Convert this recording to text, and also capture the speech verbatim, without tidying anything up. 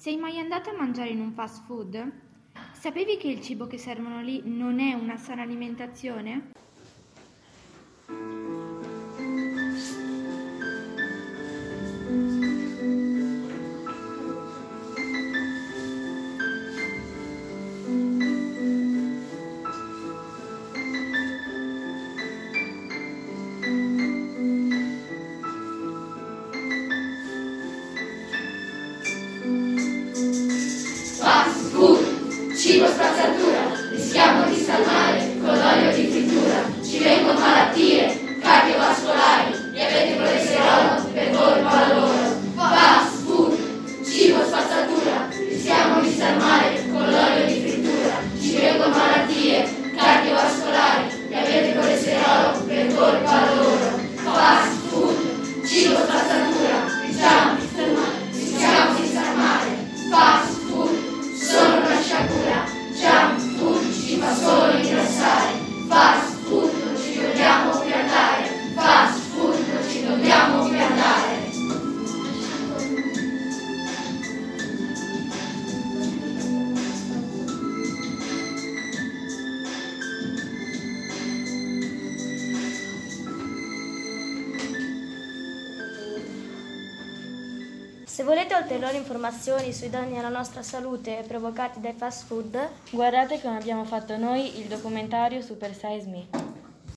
Sei mai andata a mangiare in un fast food? Sapevi che il cibo che servono lì non è una sana alimentazione? Fast food, cibo spazzatura, rischiamo di salmare con l'olio di frittura, ci vengono malattie cardiovascolari, diabete colesterolo per colpa loro. Fast food, cibo spazzatura, rischiamo di salmare con l'olio di frittura, ci vengono malattie cardiovascolari, diabete colesterolo per colpa loro. Fast food, cibo spazzatura, rischiamo di salmare, rischiamo di salmare. Fast sono una sciagura, junk food ci fa solo ingrassare, fast food non ci dobbiamo più andare, fast food non ci dobbiamo più andare. Se volete ulteriori informazioni sui danni alla nostra salute provocati dai fast food, guardate come abbiamo fatto noi il documentario Super Size Me.